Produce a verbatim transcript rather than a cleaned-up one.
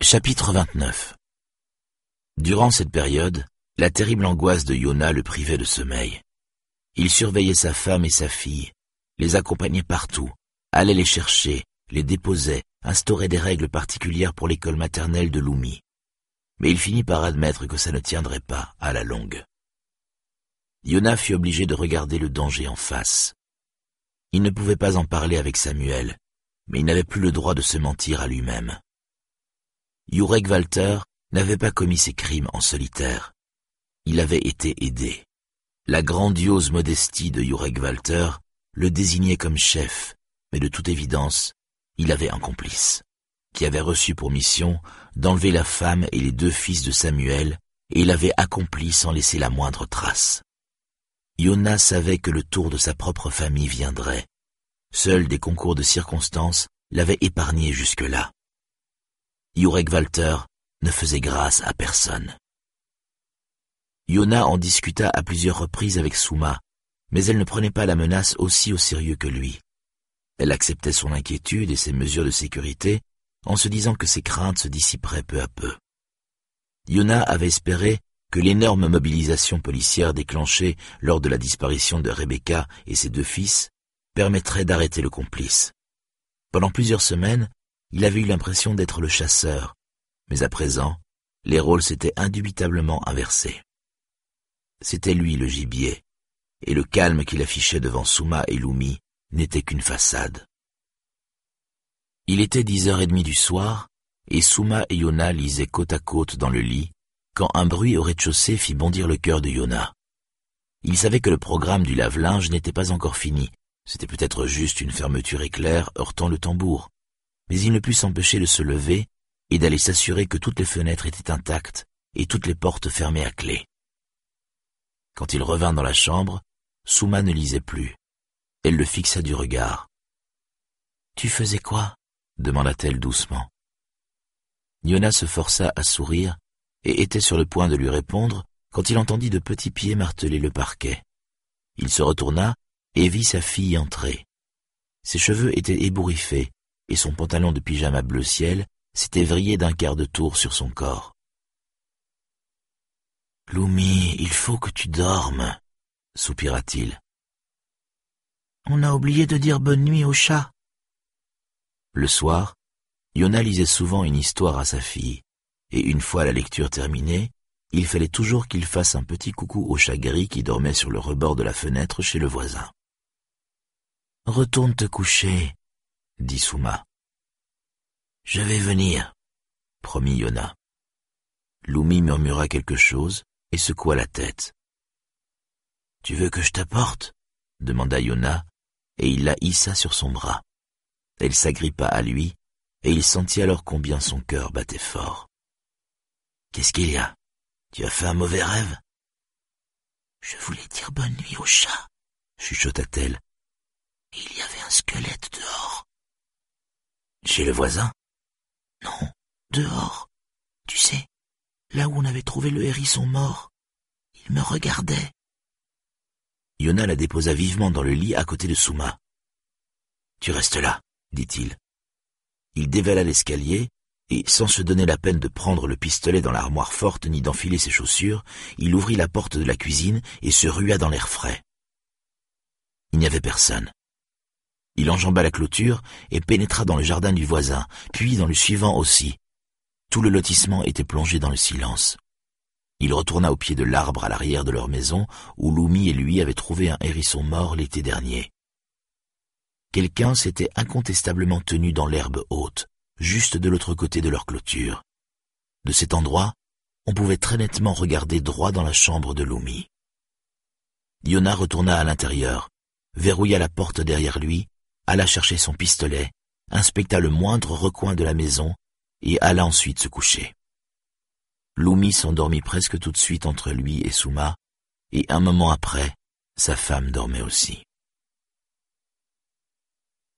Chapitre vingt-neuf. Durant cette période, la terrible angoisse de Yona le privait de sommeil. Il surveillait sa femme et sa fille, les accompagnait partout, allait les chercher, les déposait, instaurait des règles particulières pour l'école maternelle de Lumi. Mais il finit par admettre que ça ne tiendrait pas à la longue. Yona fut obligé de regarder le danger en face. Il ne pouvait pas en parler avec Samuel, mais il n'avait plus le droit de se mentir à lui-même. Jurek Walter n'avait pas commis ses crimes en solitaire. Il avait été aidé. La grandiose modestie de Jurek Walter le désignait comme chef, mais de toute évidence, il avait un complice, qui avait reçu pour mission d'enlever la femme et les deux fils de Samuel, et il avait accompli sans laisser la moindre trace. Yona savait que le tour de sa propre famille viendrait. Seuls des concours de circonstances l'avaient épargné jusque-là. Jurek Walter ne faisait grâce à personne. Yona en discuta à plusieurs reprises avec Souma, mais elle ne prenait pas la menace aussi au sérieux que lui. Elle acceptait son inquiétude et ses mesures de sécurité en se disant que ses craintes se dissiperaient peu à peu. Yona avait espéré que l'énorme mobilisation policière déclenchée lors de la disparition de Rebecca et ses deux fils permettrait d'arrêter le complice. Pendant plusieurs semaines, il avait eu l'impression d'être le chasseur, mais à présent, les rôles s'étaient indubitablement inversés. C'était lui le gibier, et le calme qu'il affichait devant Souma et Lumi n'était qu'une façade. Il était dix heures trente du soir, et Souma et Yona lisaient côte à côte dans le lit, quand un bruit au rez-de-chaussée fit bondir le cœur de Yona. Il savait que le programme du lave-linge n'était pas encore fini, c'était peut-être juste une fermeture éclair heurtant le tambour, mais il ne put s'empêcher de se lever et d'aller s'assurer que toutes les fenêtres étaient intactes et toutes les portes fermées à clé. Quand il revint dans la chambre, Souma ne lisait plus. Elle le fixa du regard. « Tu faisais quoi ?» demanda-t-elle doucement. Yona se força à sourire et était sur le point de lui répondre quand il entendit de petits pieds marteler le parquet. Il se retourna et vit sa fille entrer. Ses cheveux étaient ébouriffés et son pantalon de pyjama bleu ciel s'était vrillé d'un quart de tour sur son corps. « Lumi, il faut que tu dormes, » soupira-t-il. « On a oublié de dire bonne nuit au chat. » Le soir, Yona lisait souvent une histoire à sa fille, et une fois la lecture terminée, il fallait toujours qu'il fasse un petit coucou au chat gris qui dormait sur le rebord de la fenêtre chez le voisin. « Retourne te coucher, » dit Souma. « Je vais venir, » promit Yona. Lumi murmura quelque chose et secoua la tête. « Tu veux que je t'apporte » demanda Yona, et il la hissa sur son bras. Elle s'agrippa à lui, et il sentit alors combien son cœur battait fort. « Qu'est-ce qu'il y a? Tu as fait un mauvais rêve ?»« Je voulais dire bonne nuit au chat, » chuchota-t-elle. « Il y avait un squelette dehors. »« Chez le voisin ?»« Non, dehors. Tu sais, là où on avait trouvé le hérisson mort. Il me regardait. » Yona la déposa vivement dans le lit à côté de Souma. « Tu restes là, » dit-il. Il dévala l'escalier, et sans se donner la peine de prendre le pistolet dans l'armoire forte ni d'enfiler ses chaussures, il ouvrit la porte de la cuisine et se rua dans l'air frais. Il n'y avait personne. Il enjamba la clôture et pénétra dans le jardin du voisin, puis dans le suivant aussi. Tout le lotissement était plongé dans le silence. Il retourna au pied de l'arbre à l'arrière de leur maison, où Lumi et lui avaient trouvé un hérisson mort l'été dernier. Quelqu'un s'était incontestablement tenu dans l'herbe haute, juste de l'autre côté de leur clôture. De cet endroit, on pouvait très nettement regarder droit dans la chambre de Lumi. Yona retourna à l'intérieur, verrouilla la porte derrière lui, alla chercher son pistolet, inspecta le moindre recoin de la maison et alla ensuite se coucher. Lumi s'endormit presque tout de suite entre lui et Souma, et un moment après, sa femme dormait aussi.